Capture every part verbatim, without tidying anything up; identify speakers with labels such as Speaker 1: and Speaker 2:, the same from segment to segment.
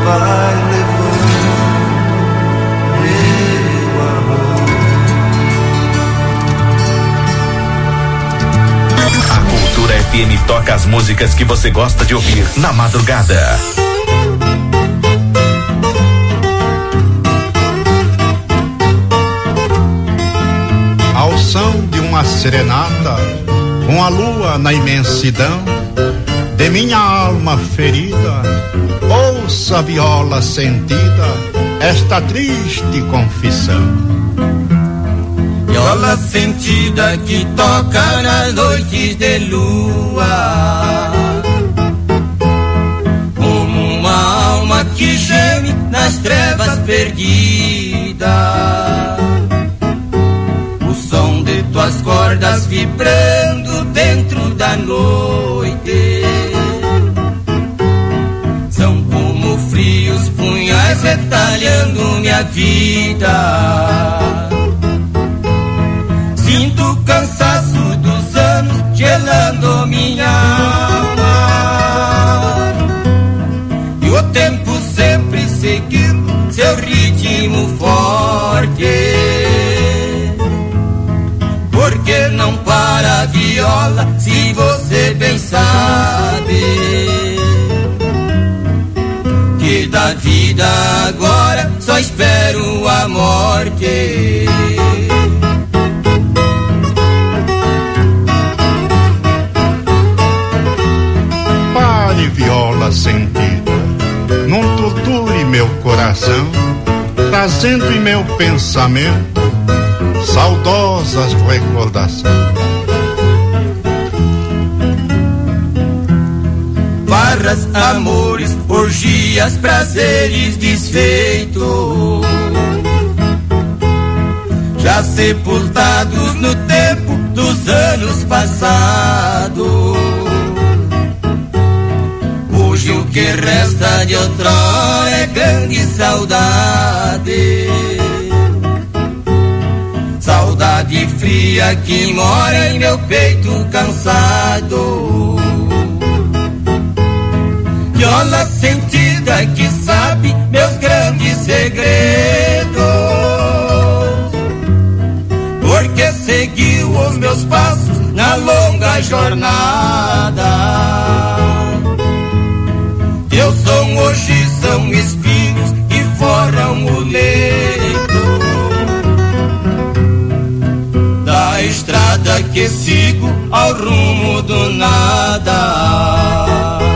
Speaker 1: vai levando meu amor.
Speaker 2: A Cultura F M toca as músicas que você gosta de ouvir na madrugada.
Speaker 3: Ao som de uma serenata, com a lua na imensidão, de minha alma ferida, ouça a viola sentida, esta triste confissão.
Speaker 4: Viola sentida que toca nas noites de lua, como uma alma que geme nas trevas perdidas. O som de tuas cordas vibrando dentro da noite são como frios punhais retalhando minha vida. Sinto o cansaço dos anos gelando minha alma, e o tempo sempre seguindo seu ritmo forte. Porque não para a viola, se você bem sabe que da vida agora só espero a morte.
Speaker 3: Pare, viola sentida, não torture meu coração, trazendo em meu pensamento saudosas recordações.
Speaker 4: Farras, amores, orgias, prazeres desfeitos, já sepultados no tempo dos anos passados. Hoje o que resta de outrora é grande saudade, saudade fria que mora em meu peito cansado. Viola sentida que sabe meus grandes segredos, porque seguiu os meus passos na longa jornada. Teus som hoje são espinhos que forram o leito da estrada que sigo ao rumo do nada.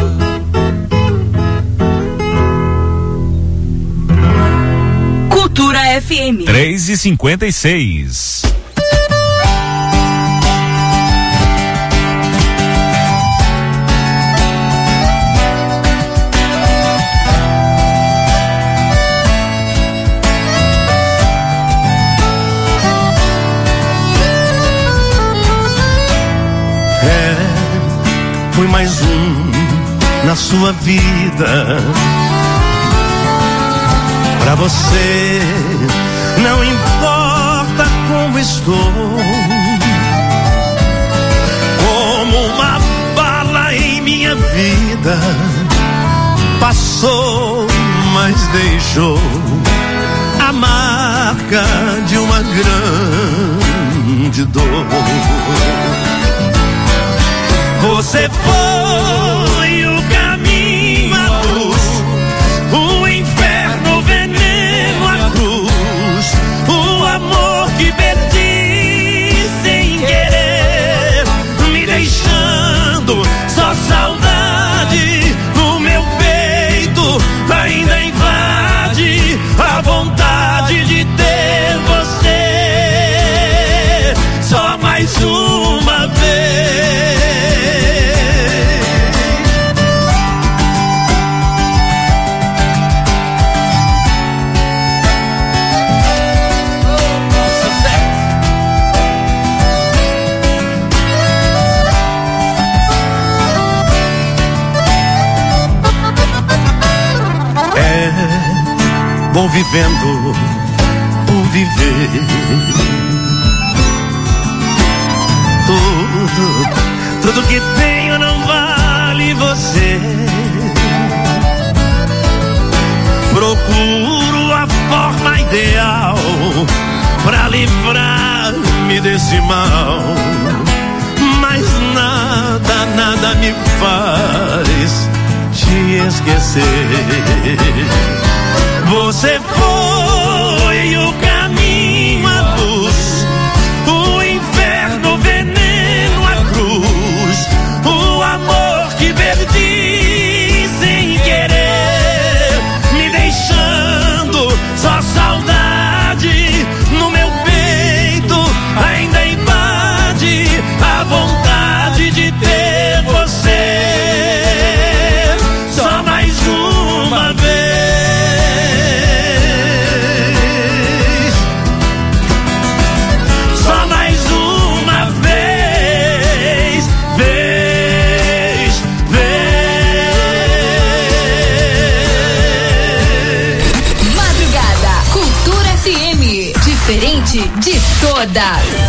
Speaker 5: Cultura F M
Speaker 2: três e cinquenta e seis.
Speaker 6: Fui mais um na sua vida. Pra você não importa como estou, como uma bala em minha vida. Passou, mas deixou a marca de uma grande dor. Você foi o caminho, a luz, o inferno, o veneno, a cruz, o amor que perdi sem querer, me deixando só saudade. No meu peito ainda invade a vontade de ter você só mais uma vez. Vou vivendo por viver. Tudo, tudo que tenho não vale você. procuro a forma ideal pra livrar-me desse mal, mas nada, nada me faz te esquecer. Você foi o caminho, a luz, o inferno, o veneno, a cruz, o amor que perdi sem querer, me deixando só saudade no meu peito. Ainda invade a vontade de ter você só mais uma vez. Só mais uma vez, vez, vez.
Speaker 5: Madrugada, Cultura F M, diferente de todas.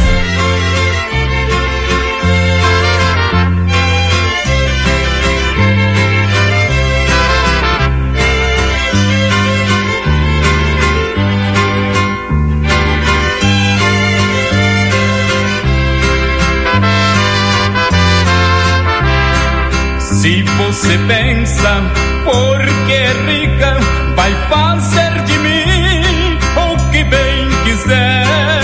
Speaker 7: Se você pensa, porque é rica, vai fazer de mim o que bem quiser.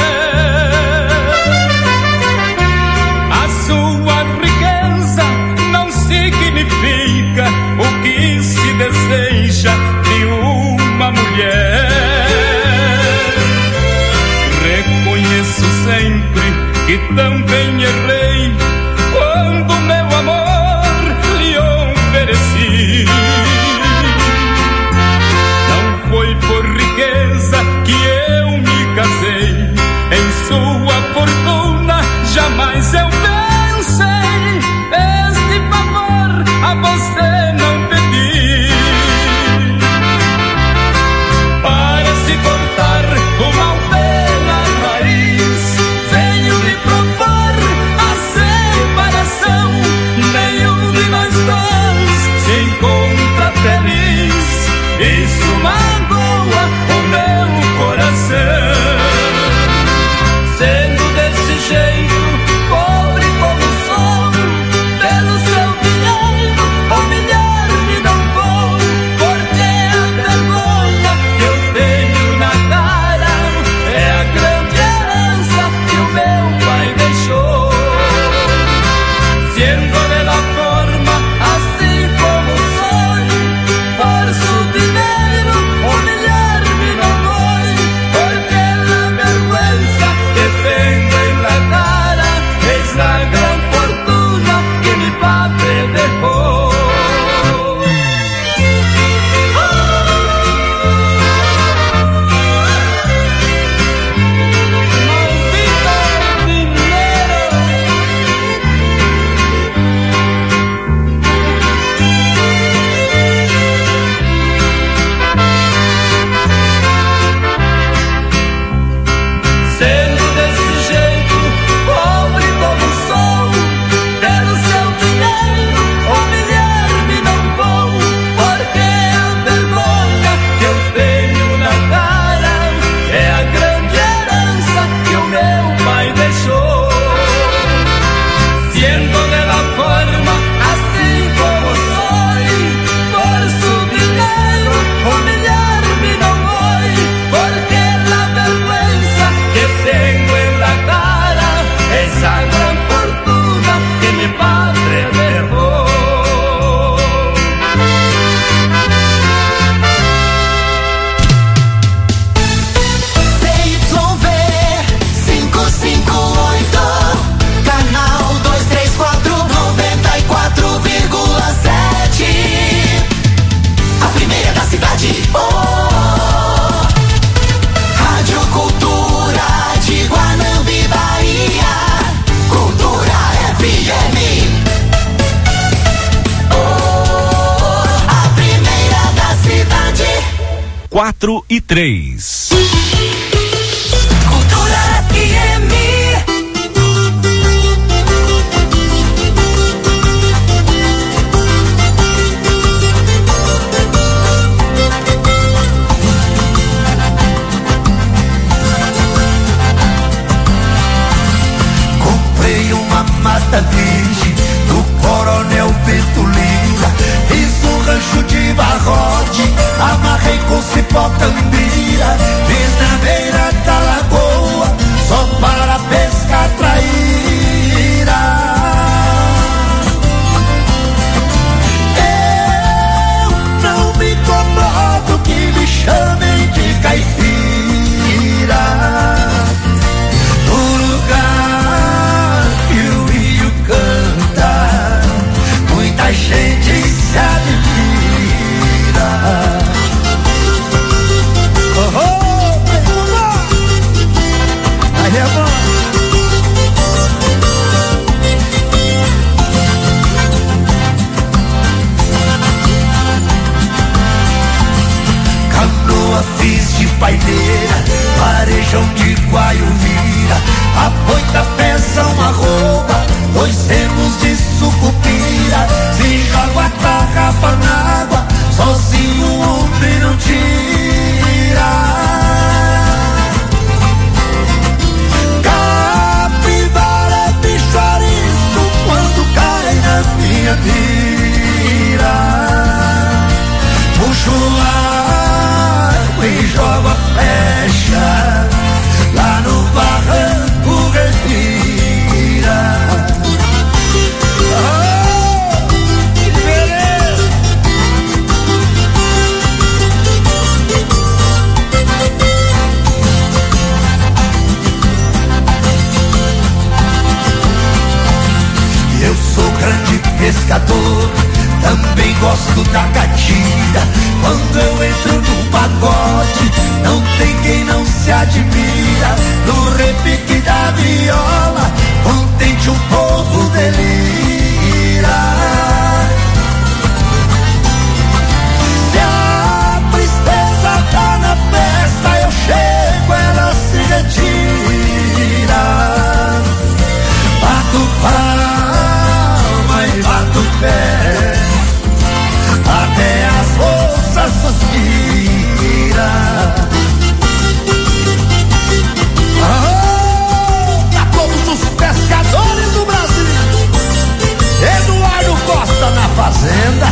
Speaker 7: A sua riqueza não significa o que se deseja de uma mulher. Reconheço sempre que também errei quando meu amor não foi por riqueza que eu me casei, em sua fortuna jamais eu pensei. Este favor a você não pedi, para se cortar o mal pela raiz, venho lhe propor a separação. Nenhum de nós dois se encontra feliz, isso magoa o meu coração. Sendo desse jeito, pobre como sou, pelo seu dinheiro humilhar-me não vou, porque a vergonha que eu tenho na cara é a grande herança que o meu pai deixou. Sendo dela forma assim como sou, por su dinheiro humilhar-me não vou, porque la vergüenza que tengo en la cara es la gran fortuna que mi padre dejó. Maldito dinero. Sendo desse jeito, pobre como sou, pelo seu dinheiro humilhar-me não vou, porque a vergonha que eu tenho na cara é a grande herança que o meu pai deixou. Sendo dela forma assim como sou, por su dinheiro humilhar-me não vou, porque la vergüenza que tengo en la cara esa gran fortuna que mi padre dejó.
Speaker 8: C Y V quinhentos e cinquenta e oito, canal duzentos e trinta e quatro, noventa e quatro vírgula sete, a primeira da cidade. Oh, Rádio Cultura de Guanambi, Bahia, Cultura F M. Oh, a primeira da cidade.
Speaker 2: Quatro e três.
Speaker 8: Cultura F M. fiz de paineira, varejão de Guaiuvira. A boita pesa uma arroba, dois remos de sucupira. Se joga a tarrafa na água, sozinho o homem não tira. Capivara é bicho arisco quando cai na minha mira. Puxo o arco e jogo a flecha, lá no barranco respira. Oh, que beleza! Eu sou grande pescador, também gosto da catira. Quando eu entro num pagode, não tem quem não se admira. No repique da viola, contente o povo delira. Se a tristeza tá na festa, eu chego, ela se retira. Bato palma e bato pé, até as moças suspira. Oh, pra todos os pescadores do Brasil, Eduardo Costa na fazenda.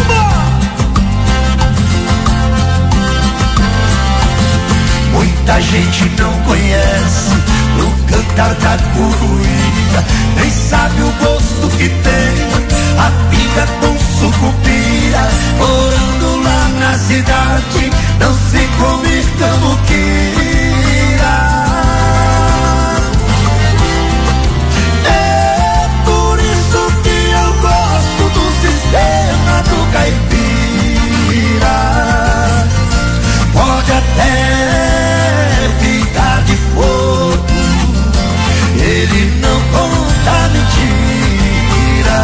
Speaker 8: Muita gente não conhece o cantar da curuína, nem sabe o gosto que tem a pinga com sucupira. Morando lá na cidade, não se come cambuquira. É por isso que eu gosto do sistema do caipira. Pode até ficar de fogo, ele não conta mentira.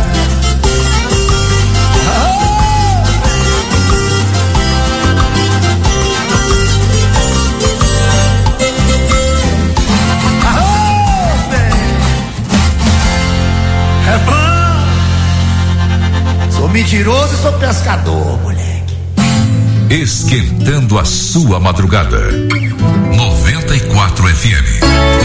Speaker 8: É bom. Sou mentiroso e sou pescador, moleque.
Speaker 2: Esquentando a sua madrugada. noventa e quatro F M.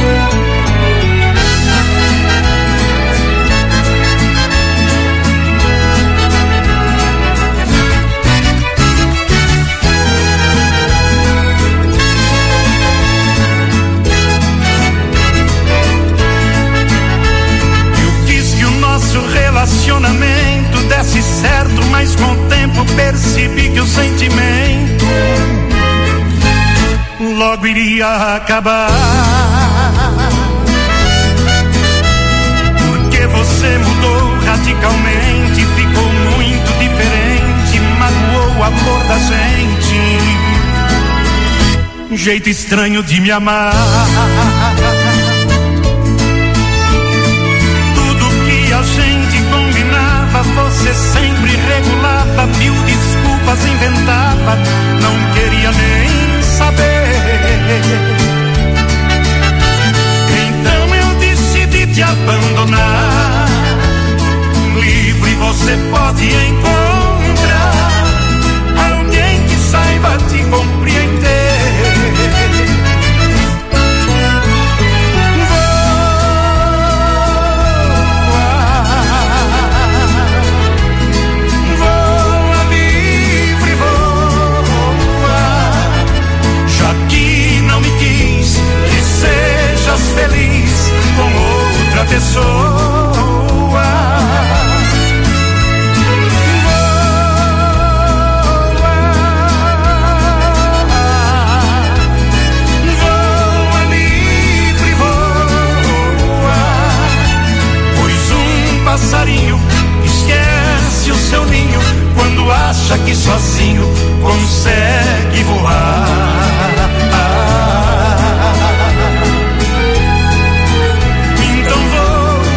Speaker 6: Relacionamento desse certo, mas com o tempo percebi que o sentimento logo iria acabar. Porque você mudou radicalmente, ficou muito diferente, magoou a cor da gente, um jeito estranho de me amar. A gente combinava, você sempre regulava, mil desculpas inventava, não queria nem saber. Então eu decidi te abandonar. Livre você pode encontrar alguém que saiba te compreender. Feliz com outra pessoa. Voa livre, voa, pois um passarinho esquece o seu ninho quando acha que sozinho consegue voar. Então voa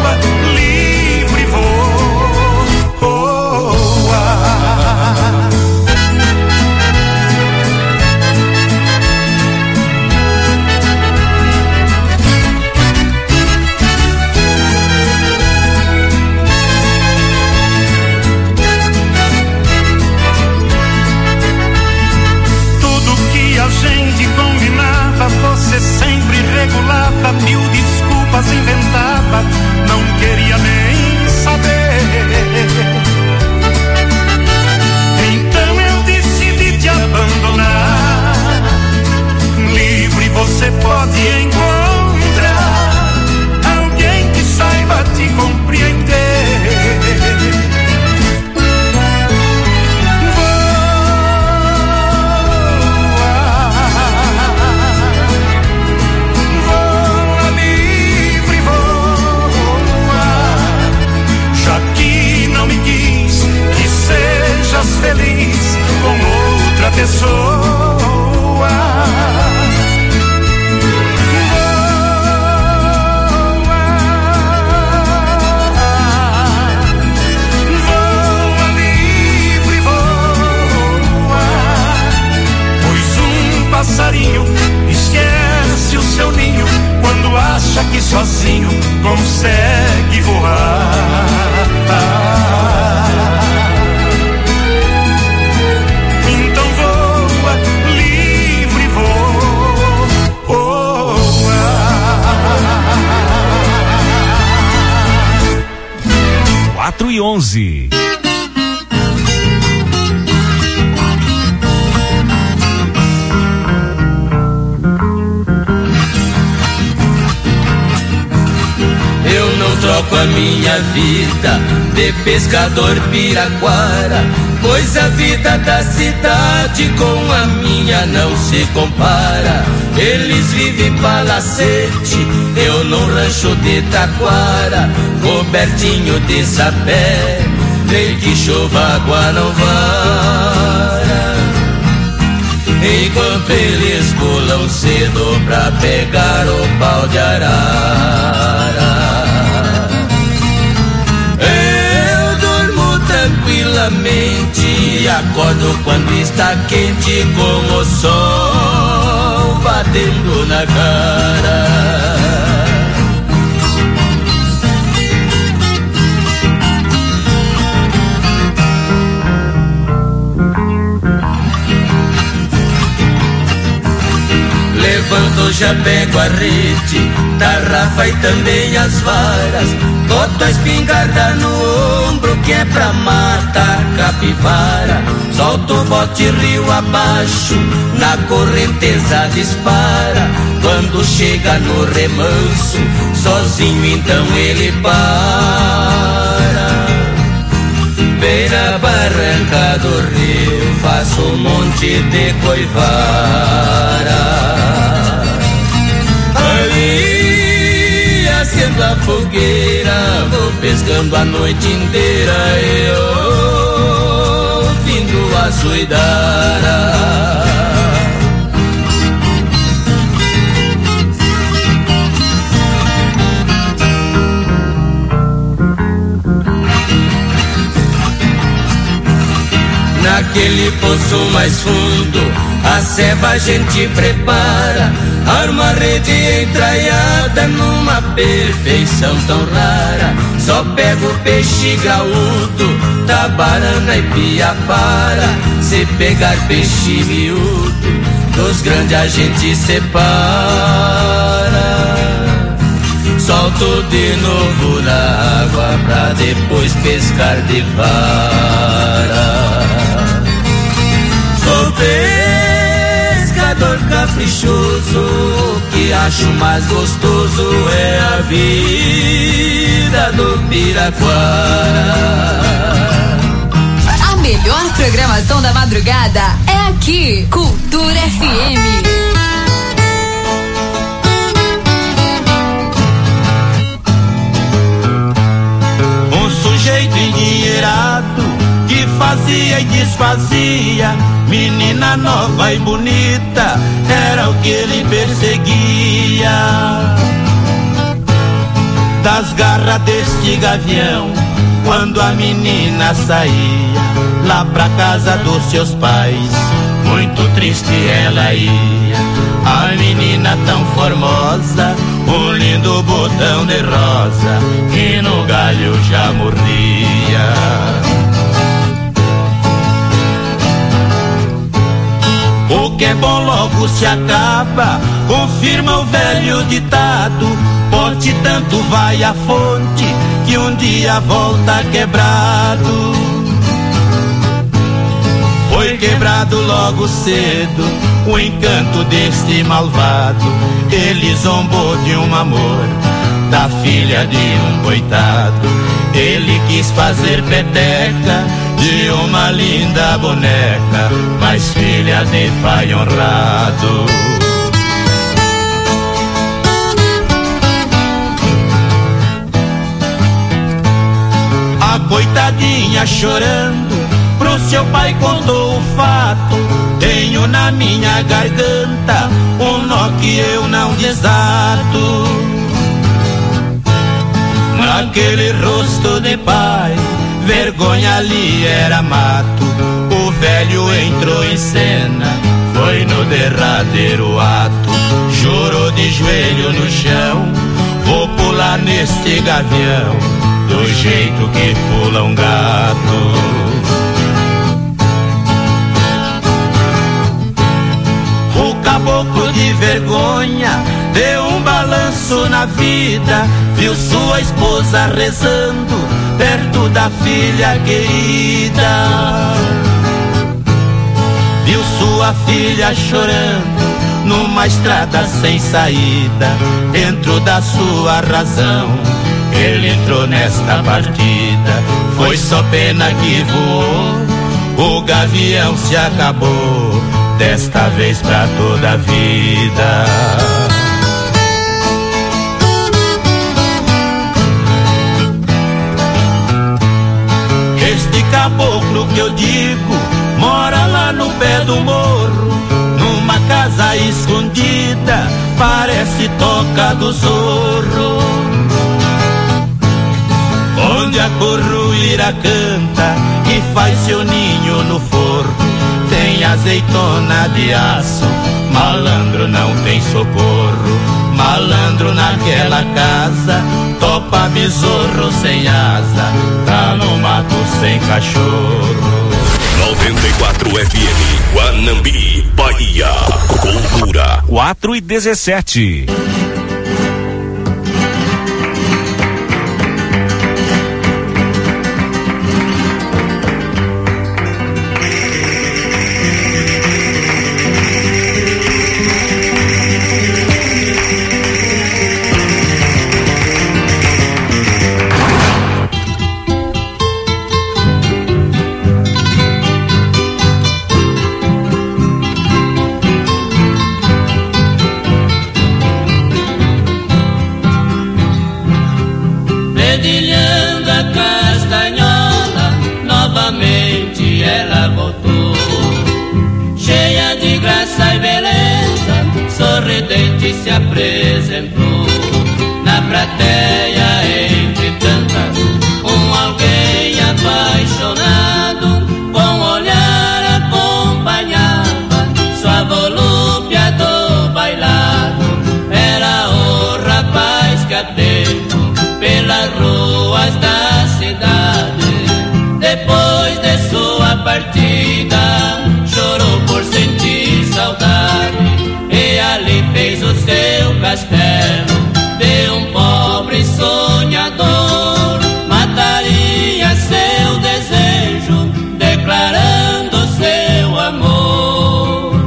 Speaker 6: pessoa. Voa livre, voa, pois um passarinho esquece o seu ninho quando acha que sozinho consegue voar. Então voa livre, voa.
Speaker 2: Quatro e onze.
Speaker 4: Eu não troco a minha vida de pescador piraquara, pois a vida da cidade com a minha não se compara. Eles vivem palacete, eu num rancho de taquara, cobertinho de sapé, nem que chova água não vara. Enquanto eles pulam cedo pra pegar o pau de arara, eu durmo tranquilamente e acordo quando está quente, com o sol batendo na cara. Levanto, já pego a rede, tarrafa e também as varas, boto a espingarda no ombro que é pra matar capivara. Solto o bote rio abaixo, na correnteza dispara. Quando chega no remanso, sozinho então ele para. Bem na barranca do rio, faço um monte de coivara. Ali, acendo a fogueira, vou pescando a noite inteira, eu ouvindo a suidara. Naquele poço mais fundo, a ceva a gente prepara, arma a rede entraiada numa perfeição tão rara. Só pego peixe graúdo, tabarana e piapara. Se pegar peixe miúdo, dos grandes a gente separa. Solto de novo na água pra depois pescar de vara. Sou pescador caprichoso, o que acho mais gostoso é a vida do piraquara.
Speaker 5: A melhor programação da madrugada é aqui, Cultura F M.
Speaker 9: Um sujeito endinheirado que fazia e desfazia, menina nova e bonita, era o que ele perseguia. Das garras deste gavião, quando a menina saía lá pra casa dos seus pais, muito triste ela ia. A menina tão formosa, um lindo botão de rosa, que no galho já morria. O que é bom logo se acaba, confirma o velho ditado. Pote tanto vai a fonte, que um dia volta quebrado. Foi quebrado logo cedo o encanto deste malvado. Ele zombou de um amor, da filha de um coitado. Ele quis fazer peteca de uma linda boneca, mas filha de pai honrado. A coitadinha chorando pro seu pai contou o fato. Tenho na minha garganta um nó que eu não desato. Naquele rosto de pai, vergonha ali era mato. O velho entrou em cena, foi no derradeiro ato. Jurou de joelho no chão, vou pular neste gavião, do jeito que pula um gato. O caboclo de vergonha deu um balanço na vida, viu sua esposa rezando perto da filha querida. Viu sua filha chorando numa estrada sem saída. Dentro da sua razão ele entrou nesta partida. Foi só pena que voou, o gavião se acabou, desta vez pra toda a vida. Este caboclo que eu digo mora lá no pé do morro, numa casa escondida, parece toca do zorro, onde a corruíra canta e faz seu ninho no forro. Tem azeitona de aço, malandro não tem socorro. Malandro naquela casa, topa besouro sem asa, tá no mato sem cachorro.
Speaker 2: noventa e quatro F M, Guanambi, Bahia. Cultura.
Speaker 10: quatro e dezessete.
Speaker 4: Dedilhando a castanhola, novamente ela voltou, cheia de graça e beleza, sorridente se apresentou. Na plateia, entre tantas, um alguém apaixonado, com olhar acompanhava sua volúpia do bailado. Era o rapaz que a tempo pelas ruas da cidade, depois de sua partida, chorou por sentir saudade, e ali fez o seu castelo de um pobre sonhador. Mataria seu desejo, declarando seu amor.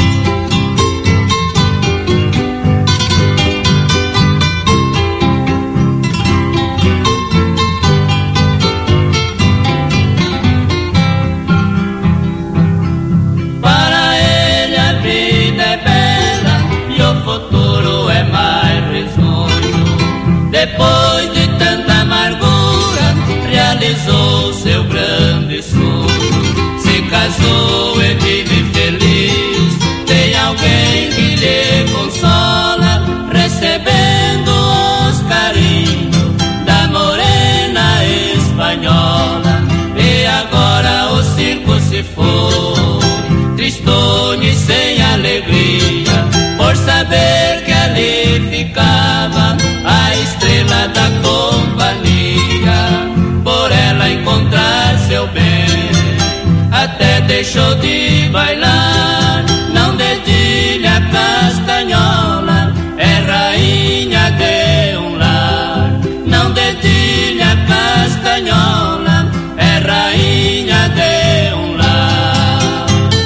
Speaker 4: Depois de tanta amargura, realizou seu grande sonho. Se casou e vive feliz, tem alguém que lhe consola, recebendo os carinhos da morena espanhola. E agora o circo se foi, tristonho e sem alegria, por saber que ali ficava a estrela da companhia. Por ela encontrar seu bem, até deixou de bailar. Não dedilha a castanhola, é rainha de um lar. Não dedilha a castanhola, é rainha de um lar.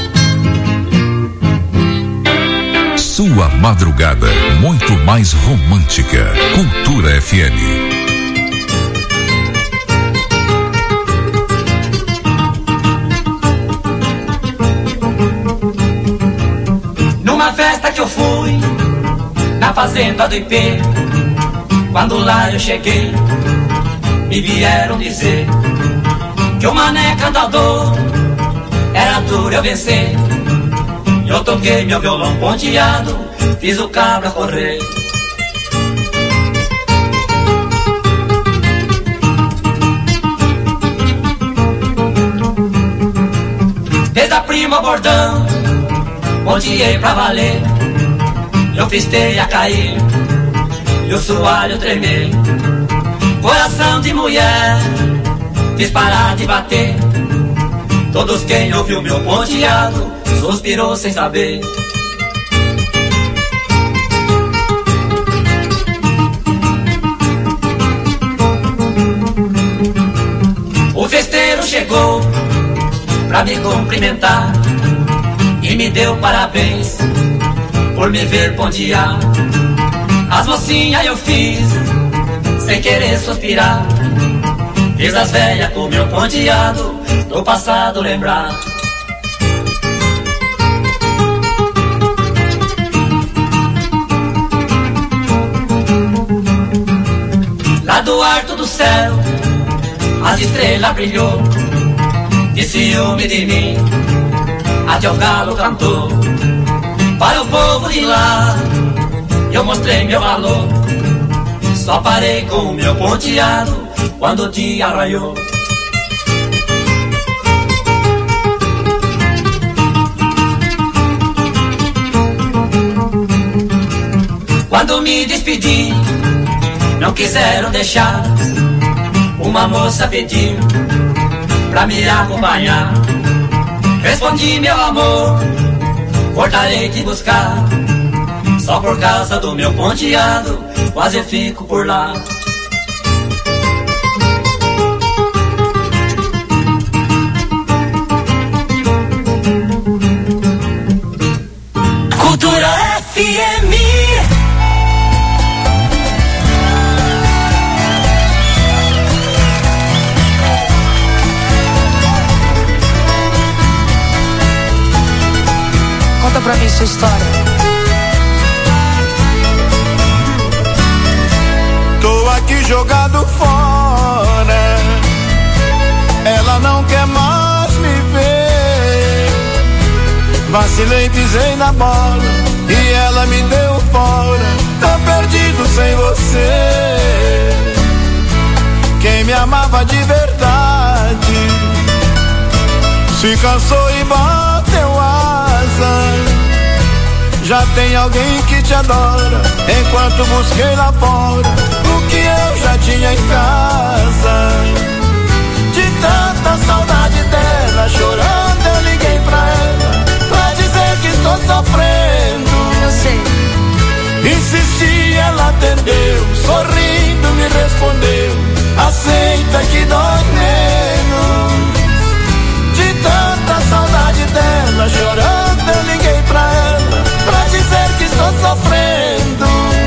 Speaker 11: Sua madrugada muito mais romântica. Cultura F M.
Speaker 12: Numa festa que eu fui na fazenda do Ipê, quando lá eu cheguei, me vieram dizer que o mané cantador era duro eu vencer. Eu toquei meu violão ponteado, fiz o cabra correr. Desde a prima bordão, ponteei pra valer. Eu fiz teia cair e o soalho tremer. Coração de mulher, fiz parar de bater. Todos quem ouviu meu ponteado suspirou sem saber. O festeiro chegou pra me cumprimentar e me deu parabéns por me ver pontear. As mocinhas eu fiz sem querer suspirar. Fiz as velhas com meu ponteado do passado lembrar. Lá do alto do céu as estrelas brilhou. De ciúme de mim até o galo cantou. Para o povo de lá eu mostrei meu valor. Só parei com o meu ponteado quando o dia raiou. Quando me despedi, não quiseram deixar. Uma moça pediu pra me acompanhar. Respondi, meu amor, voltarei te buscar. Só por causa do meu ponteado, quase eu fico por lá.
Speaker 8: Cultura F M.
Speaker 13: Conta pra mim sua história.
Speaker 14: Tô aqui jogado fora, ela não quer mais me ver. Vacilei, pisei na bola e ela me deu fora. Tô perdido sem você. Quem me amava de verdade se cansou e bateu asa. Já tem alguém que te adora, enquanto busquei lá fora o que eu já tinha em casa. De tanta saudade dela, chorando eu liguei pra ela, pra dizer que estou sofrendo.
Speaker 13: Eu sei.
Speaker 14: Insisti, ela atendeu, sorrindo me respondeu, aceita que dói menos. De tanta saudade dela, chorando eu liguei pra ela, pra dizer que estou sofrendo.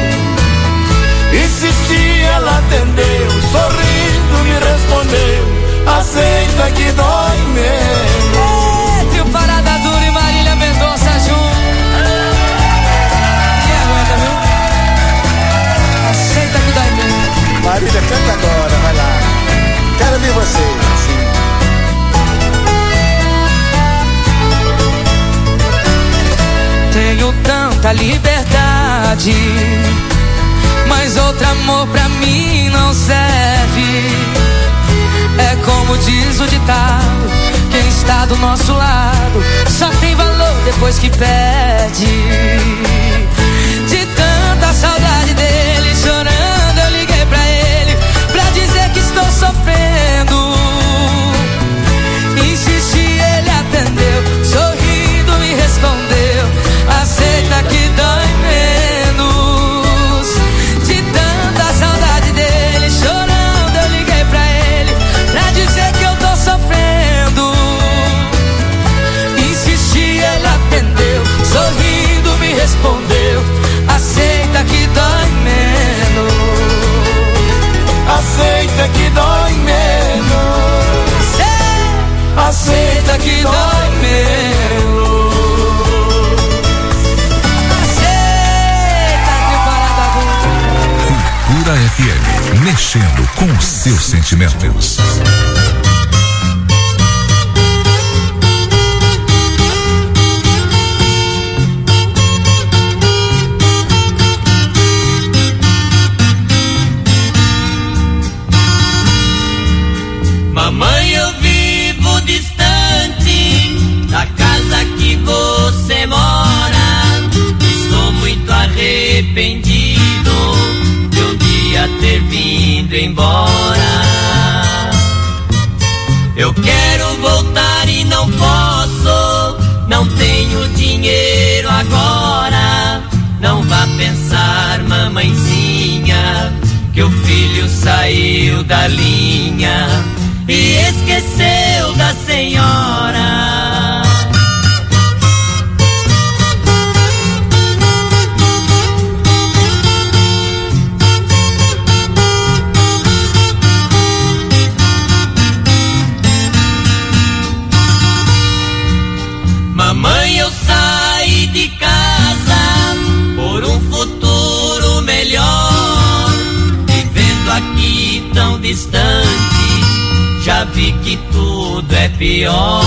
Speaker 14: Insisti, ela atendeu, sorrindo me respondeu, aceita que dói menos.
Speaker 13: É, tio Parada Dura e Marília Mendonça junto. E aguenta, viu? Aceita que dói menos.
Speaker 14: Marília, canta agora, vai lá. Quero ver você, assim.
Speaker 13: Tenho tanta liberdade, mas outro amor pra mim não serve. É como diz o ditado, quem está do nosso lado só tem valor depois que perde. De tanta saudade dele, chorando eu liguei pra ele, pra dizer que estou sofrendo. Insisti, ele atendeu, sorrindo me respondeu, aceita que dói menos. De tanta saudade dele, chorando eu liguei pra ele, pra dizer que eu tô sofrendo. Insisti, ele atendeu, sorrindo me respondeu, aceita que dói menos.
Speaker 14: Aceita que dói menos. Aceita que dói menos.
Speaker 11: Cultura F M, mexendo com os seus sentimentos.
Speaker 4: embora. Eu quero voltar e não posso, não tenho dinheiro agora. Não vá pensar, mamãezinha, que o filho saiu da linha e esqueceu da senhora. Mamãe, eu saí de casa por um futuro melhor. Vivendo aqui tão distante, já vi que tudo é pior.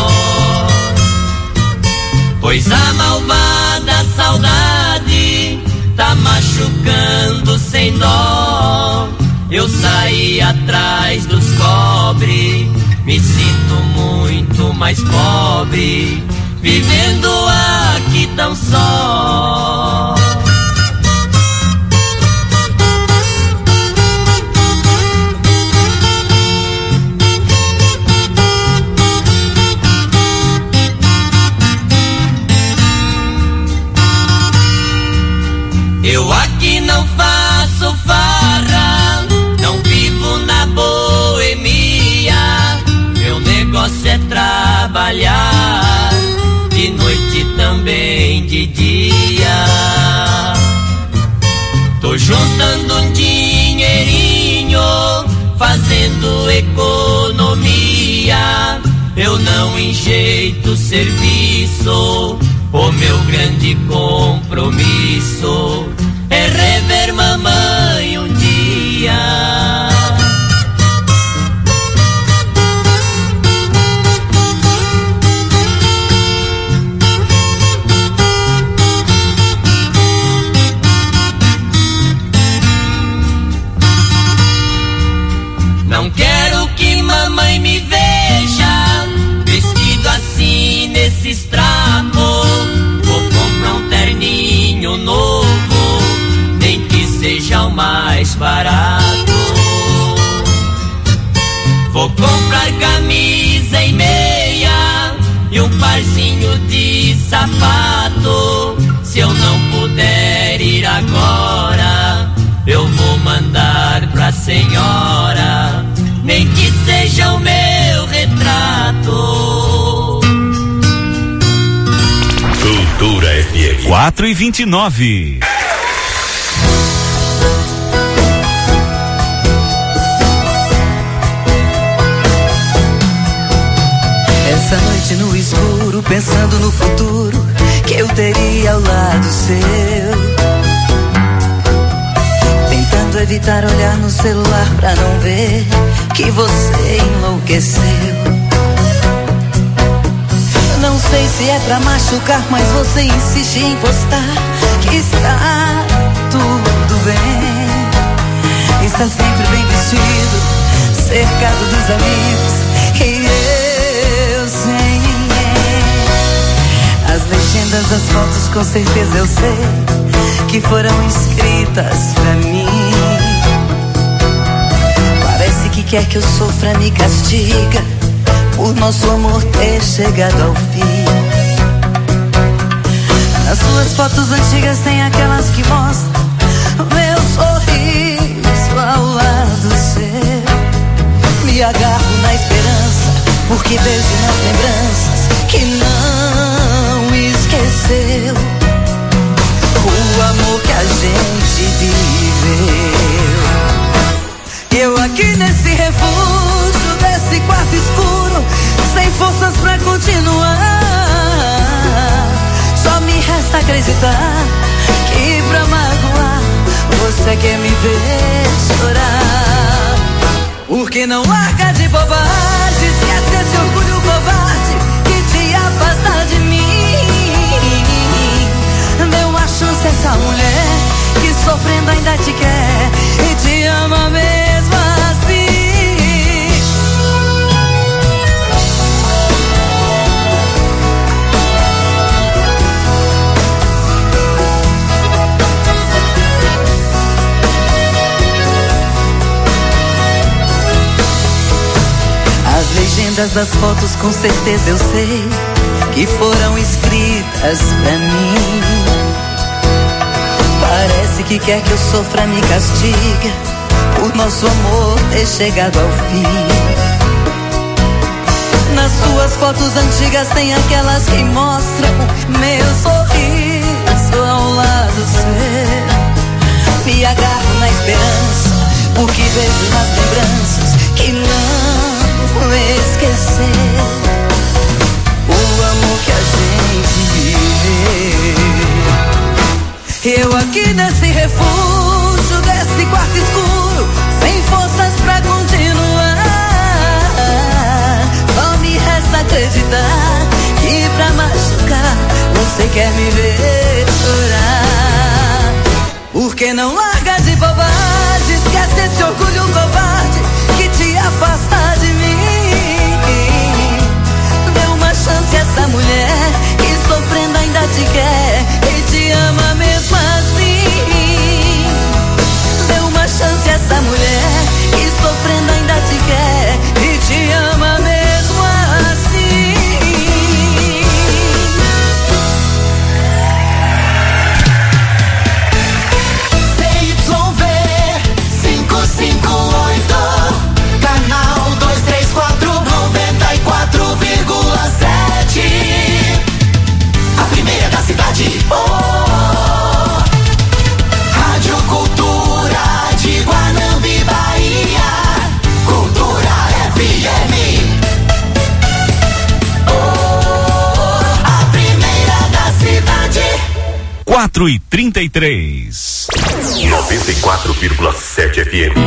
Speaker 4: Pois a malvada saudade tá machucando sem dó. Eu saí atrás dos cobre, me sinto muito mais pobre, vivendo aqui tão só. Eu aqui não faço farra, não vivo na boemia. Meu negócio é trabalhar, de noite também de dia. Tô juntando um dinheirinho, fazendo economia. Eu não enjeito serviço, o meu grande compromisso é rever mamãe um dia. Não quero que mamãe me veja vestido assim nesses trapos. Vou comprar um terninho novo, nem que seja o mais barato. Vou comprar camisa e meia e um parzinho de sapato. Se eu não puder ir agora, eu vou mandar pra senhora, nem que seja o meu retrato.
Speaker 2: Cultura F M
Speaker 10: quatro e vinte e nove.
Speaker 15: Essa noite no escuro, pensando no futuro que eu teria ao lado seu, tentando evitar olhar no celular pra não ver que você enlouqueceu. Não sei se é pra machucar, mas você insiste em postar que está tudo bem. Está sempre bem vestido, cercado dos amigos, e eu sem ninguém. As legendas das fotos com certeza eu sei que foram escritas pra mim. Parece que quer que eu sofra, me castiga por nosso amor ter chegado ao fim. Nas suas fotos antigas tem aquelas que mostram meu sorriso ao lado seu. Me agarro na esperança, porque vejo nas lembranças que não esqueceu o amor que a gente viveu. Eu aqui nesse refúgio, desse quarto escuro, sem forças pra continuar. Só me resta acreditar que pra magoar você quer me ver chorar. Porque não larga de bobagem, esquece esse orgulho covarde que te afasta de mim. Dê uma chance a essa mulher que sofrendo ainda te quer e te ama mesmo assim. legendas das fotos com certeza eu sei que foram escritas pra mim. Parece que quer que eu sofra, me castiga por nosso amor ter chegado ao fim. Nas suas fotos antigas tem aquelas que mostram meu sorriso ao lado seu. Me agarro na esperança, porque vejo nas lembranças que não esquecer o amor que a gente viveu. Eu aqui nesse refúgio, desse quarto escuro, sem forças pra continuar. Só me resta acreditar que pra machucar você quer me ver chorar. Por que não larga de bobagem, esquece esse orgulho covarde que te afasta de mim. Dê uma chance a essa mulher que sofrendo ainda te quer e te ama mesmo assim. Dê uma chance a essa mulher que sofrendo ainda te quer e te ama mesmo assim.
Speaker 8: C Y V cinco cinco oito, canal dois três quatro, noventa e quatro vírgula sete. A primeira da cidade. Oh, Rádio Cultura de Guanambi, Bahia. Cultura F M. Oh, a primeira da cidade.
Speaker 10: quatro e trinta e três.
Speaker 2: noventa e quatro vírgula sete F M.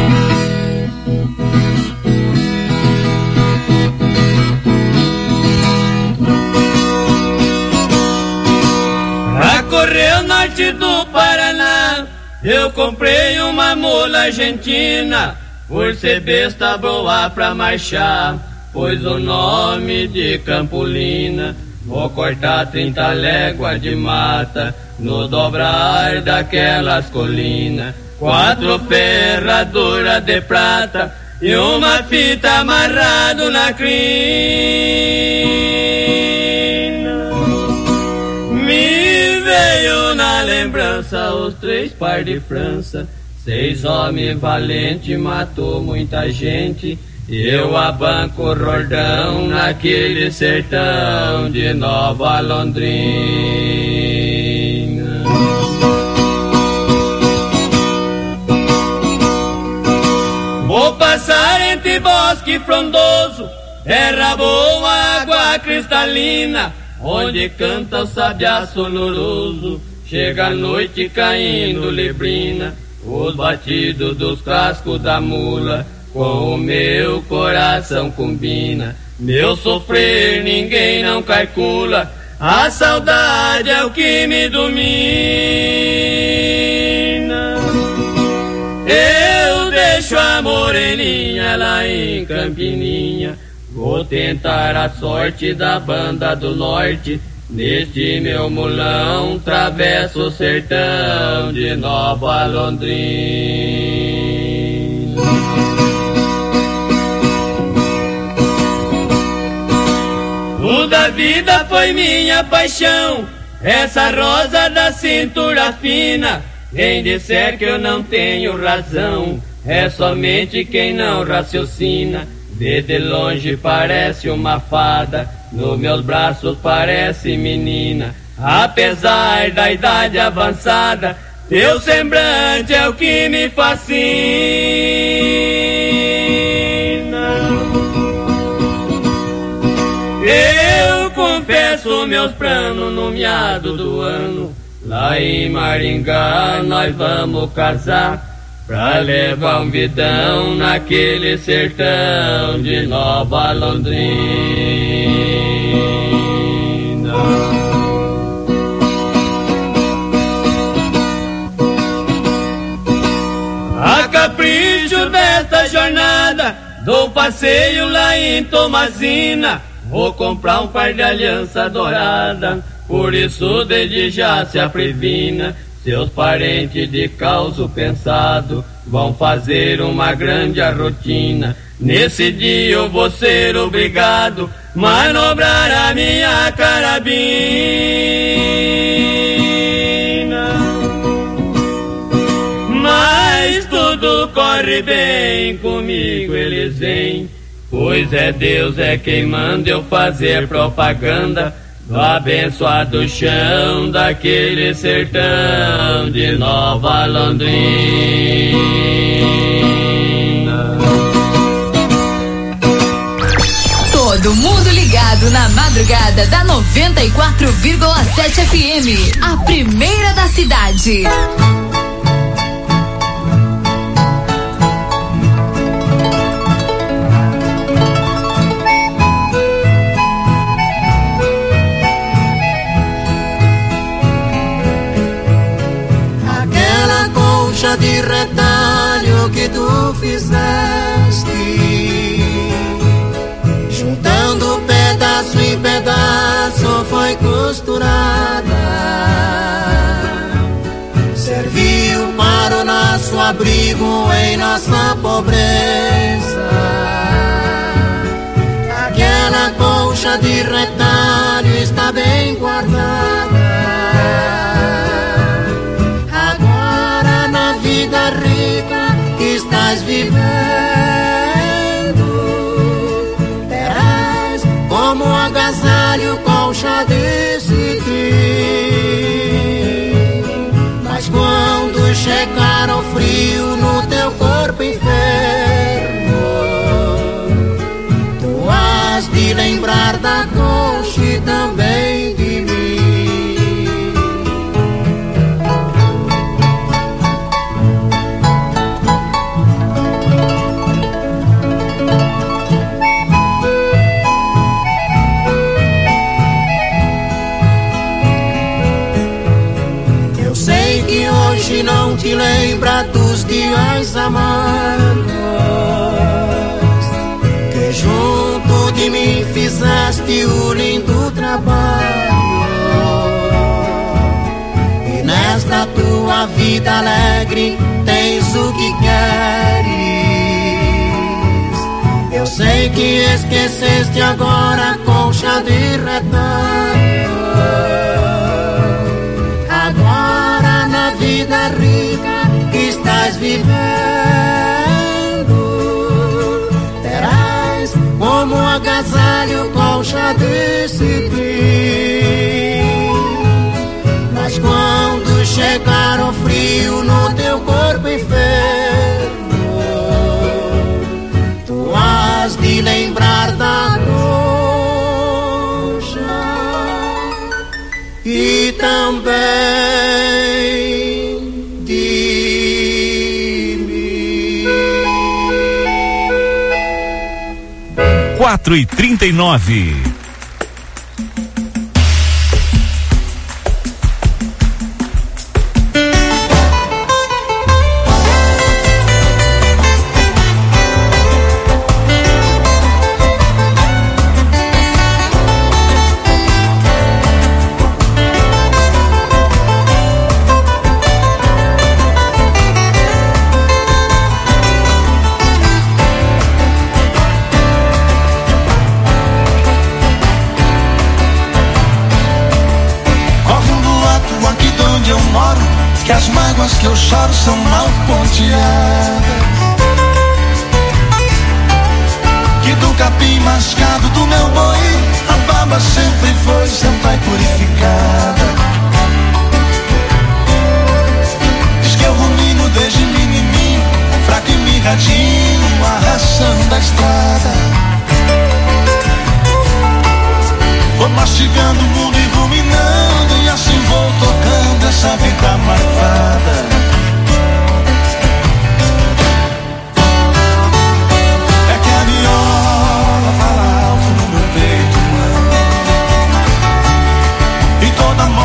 Speaker 4: Pra correr o norte do Paraná, eu comprei uma mula argentina. Por ser besta boa pra marchar, pôs o nome de Campolina. Vou cortar trinta léguas de mata no dobrar daquelas colinas. Quatro ferraduras de prata e uma fita amarrado na crina. Me veio na lembrança os três par de França. Seis homens valentes, matou muita gente. Eu abanco o Rordão naquele sertão de Nova Londrina. Vou passar entre bosque frondoso, terra boa, água cristalina, onde canta o sabiá sonoroso. Chega a noite caindo lebrina, os batidos dos cascos da mula com o meu coração combina. Meu sofrer ninguém não calcula, a saudade é o que me domina. Eu deixo a moreninha lá em Campininha, vou tentar a sorte da banda do norte. Neste meu mulão travesso o sertão de Nova Londrina. Toda a vida foi minha paixão, essa rosa da cintura fina. Quem disser que eu não tenho razão é somente quem não raciocina. Vê de longe parece uma fada, nos meus braços parece menina. Apesar da idade avançada, teu semblante é o que me fascina. Eu confesso meus planos no meado do ano. Lá em Maringá nós vamos casar, pra levar um vidão naquele sertão de Nova Londrina. A capricho desta jornada, dou passeio lá em Tomazina. Vou comprar um par de aliança dourada, por isso desde já se aprevina. Seus parentes de calço pensado vão fazer uma grande rotina. Nesse dia eu vou ser obrigado manobrar a minha carabina. Mas tudo corre bem comigo, eles vêm, pois é Deus é quem manda eu fazer propaganda do abençoado chão daquele sertão de Nova Londrina.
Speaker 5: Todo mundo ligado na madrugada da noventa e quatro vírgula sete F M, a primeira da cidade.
Speaker 8: Aquela concha de retalho que tu fizeste, juntando pedaço em pedaço, foi costurada, serviu para o nosso abrigo em nossa pobreza. Aquela concha de retalho está bem guardada. Agora na vida rica que estás vivendo, como um agasalho, concha de cetim. Mas quando chegar o frio no teu corpo enfermo, tu has de lembrar da concha e também de mim. Hoje não te lembra dos dias amargos que junto de mim fizeste o lindo trabalho. E nesta tua vida alegre tens o que queres. Eu sei que esqueceste agora a concha de retalho. Agora na vida rica que estás vivendo, terás como um agasalho concha de cetim. Mas quando chegar o frio no teu corpo enfermo, tu has de lembrar da concha e também
Speaker 10: quatro e trinta e nove.
Speaker 16: Que as mágoas que eu choro são mal ponteadas, que do capim mascado do meu boi a baba sempre foi santa e purificada. Diz que eu rumino desde menininho, fraco e mirradinho, a ração da estrada. Vou mastigando o mundo e ruminando, e assim vou tocando essa vida marcada. É que a viola fala alto no meu peito, mano, e toda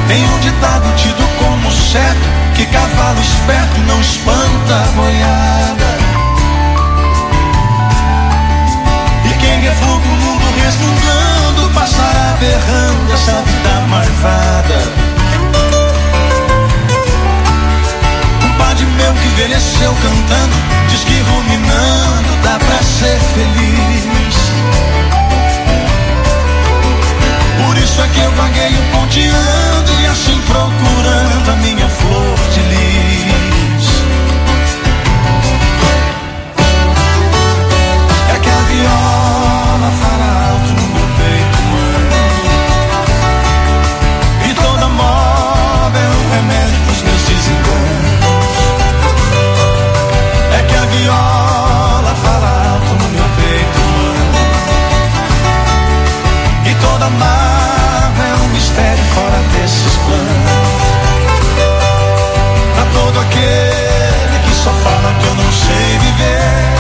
Speaker 16: Tem um ditado tido como certo, que cavalo esperto não espanta a boiada. E quem refluga o mundo resmungando passará berrando essa vida marvada. Um padre meu que envelheceu cantando diz que ruminando dá pra ser feliz. Por isso é que eu vagueio ponteando e assim procurando a minha flor de lis. É que a viola fala alto no meu peito, mãe, e toda moda é um remédio pros meus desenganos. É que a viola fala alto no meu peito, mãe, e toda mágoa é um mistério fora desses planos. Pra todo aquele que só fala que eu não sei viver,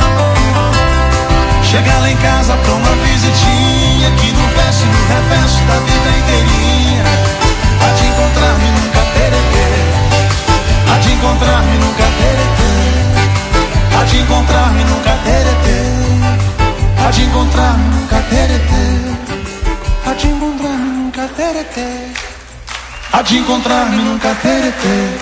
Speaker 16: chega lá em casa pra uma visitinha, que no verso e no reverso da vida inteirinha há de encontrar-me nunca teretê, há de encontrar-me nunca teretê, há de encontrar-me nunca teretê, há de encontrar-me nunca teretê, há de encontrar-me nunca teretê, há de encontrar-me nunca teretê.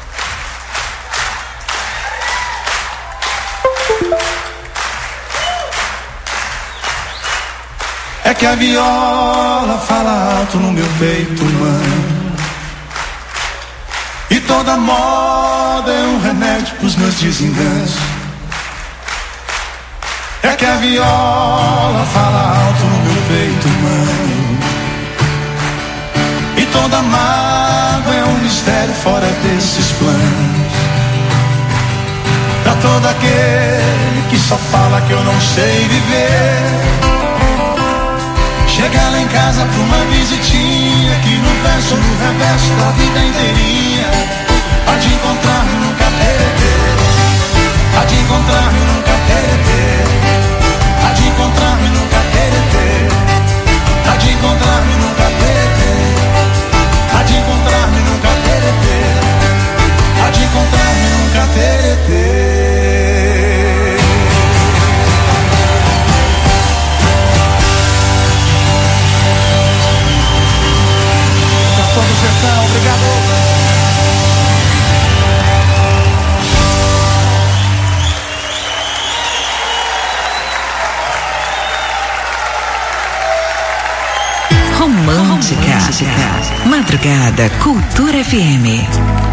Speaker 16: É que a viola fala alto no meu peito, mãe, e toda moda é um remédio pros meus desenganos. É que a viola fala alto no meu peito, mãe, e toda mágoa é um mistério fora desses planos. Pra todo aquele que só fala que eu não sei viver, chega lá em casa pra uma visitinha, que no verso ou no reverso da vida inteirinha há de encontrar-me nunca teretê, há de encontrar-me nunca teretê, há de encontrar-me nunca teretê, há de encontrar-me nunca teretê, há de encontrar-me nunca teretê, há de encontrar-me nunca teretê. Todo sertão, obrigado.
Speaker 17: Romântica. Romântica. Madrugada Cultura F M.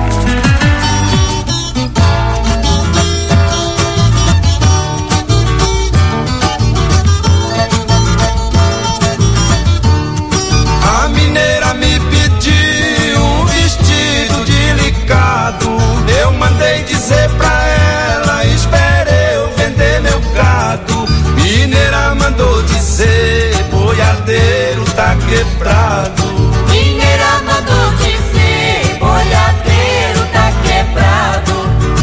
Speaker 14: A mineira me pediu um vestido delicado, eu mandei dizer pra ela, espere eu vender meu gado. Mineira mandou dizer, boiadeiro tá quebrado.
Speaker 7: Mineira mandou dizer, boiadeiro tá quebrado.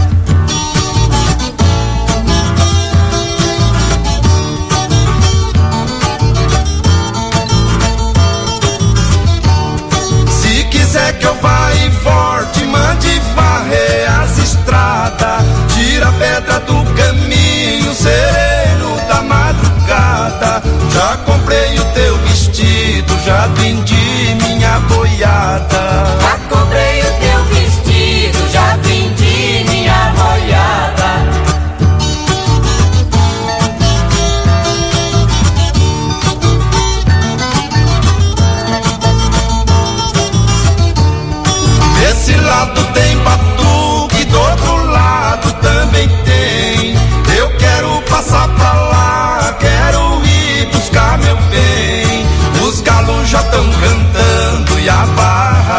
Speaker 14: Se quiser que eu vá e forte, mande varrer as estradas, tira a pedra do caminho, sereno da madrugada. Já comprei o teu vestido, já vendi minha boiada.
Speaker 7: Já comprei o teu vestido, já vendi minha boiada.
Speaker 14: Desse lado tem batuque, do outro lado também tem. Eu quero passar pra lá, quero ir buscar meu bem. Os galos já tão cantando e a barra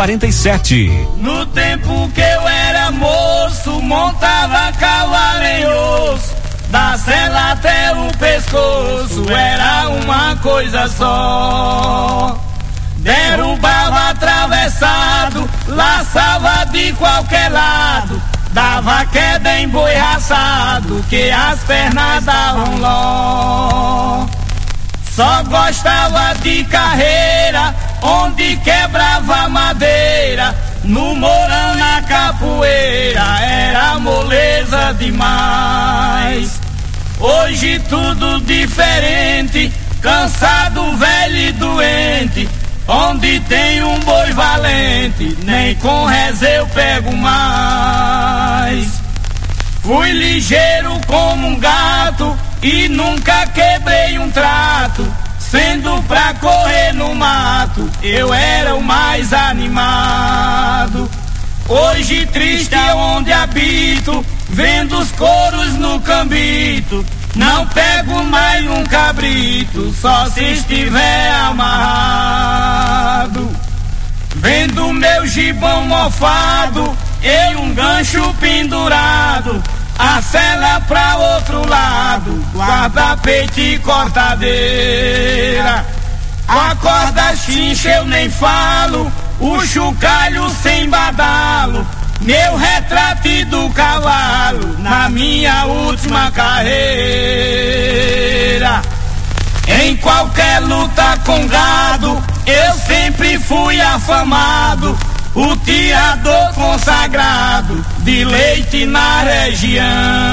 Speaker 10: quarenta e sete.
Speaker 4: No tempo que eu era moço, montava cavalo em osso, da sela até o pescoço, era uma coisa só. Derrubava atravessado, laçava de qualquer lado, dava queda em boi raçado, que as pernas davam ló. Só gostava de carreira, onde quebrava madeira, no morão, na capoeira, era moleza demais. Hoje tudo diferente, cansado, velho e doente, onde tem um boi valente, nem com reza eu pego mais. Fui ligeiro como um gato e nunca quebrei um trato, sendo pra correr no mato, eu era o mais animado. Hoje triste é onde habito, vendo os couros no cambito, não pego mais um cabrito, só se estiver amarrado. Vendo meu gibão mofado, e um gancho pendurado, a sela pra outro lado, guarda-peito e cortadeira. A corda chincha eu nem falo, o chocalho sem badalo, meu retrato do cavalo, na minha última carreira. Em qualquer luta com gado, eu sempre fui afamado, o tirador consagrado de leite na região.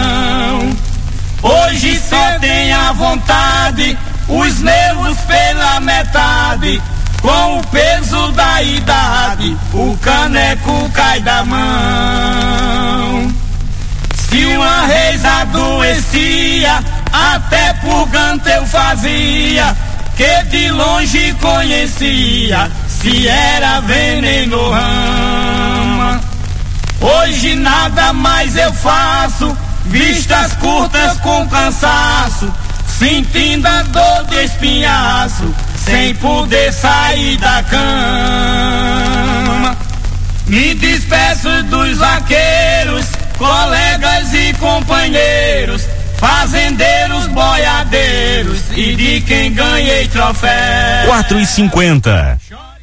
Speaker 4: Hoje só tem a vontade, os nervos pela metade, com o peso da idade, o caneco cai da mão. Se uma reis adoecia, até purgante eu fazia, que de longe conhecia, se era veneno rama. Hoje nada mais eu faço, vistas curtas com cansaço, sentindo a dor de espinhaço, sem poder sair da cama. Me despeço dos vaqueiros, colegas e companheiros, fazendeiros, boiadeiros e de quem ganhei troféu.
Speaker 10: quatro e cinquenta.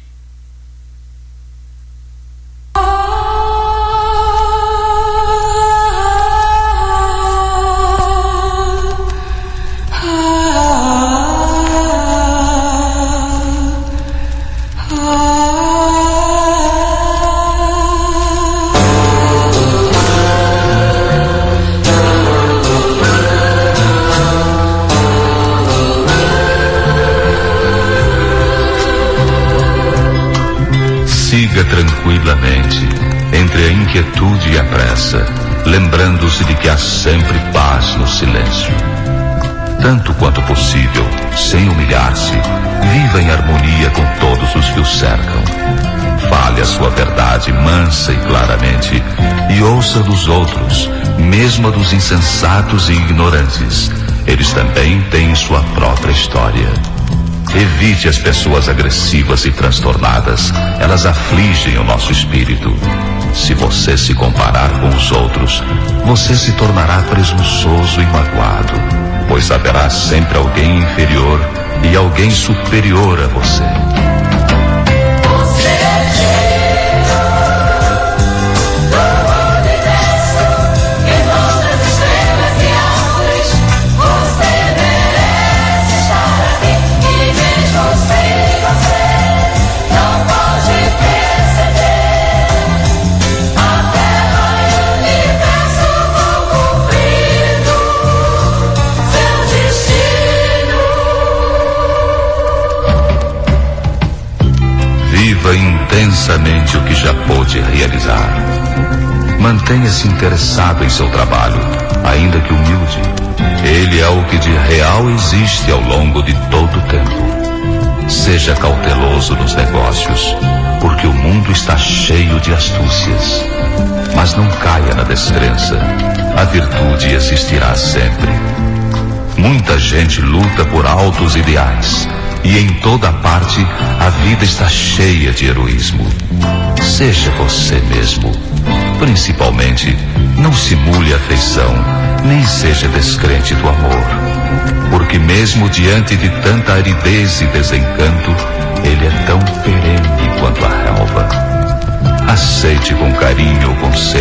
Speaker 18: Siga tranquilamente, entre a inquietude e a pressa, lembrando-se de que há sempre paz no silêncio. Tanto quanto possível, sem humilhar-se, viva em harmonia com todos os que o cercam. Fale a sua verdade mansa e claramente, e ouça dos outros, mesmo a dos insensatos e ignorantes. Eles também têm sua própria história. Evite as pessoas agressivas e transtornadas, elas afligem o nosso espírito. Se você se comparar com os outros, você se tornará presunçoso e magoado, pois haverá sempre alguém inferior e alguém superior a você. Viva intensamente o que já pôde realizar. Mantenha-se interessado em seu trabalho, ainda que humilde. Ele é o que de real existe ao longo de todo o tempo. Seja cauteloso nos negócios, porque o mundo está cheio de astúcias. Mas não caia na descrença, a virtude existirá sempre. Muita gente luta por altos ideais, e em toda parte a vida está cheia de heroísmo. seja você mesmo. Principalmente, não simule afeição, nem seja descrente do amor. Porque mesmo diante de tanta aridez e desencanto, ele é tão perene quanto a relva. Aceite com carinho o conselho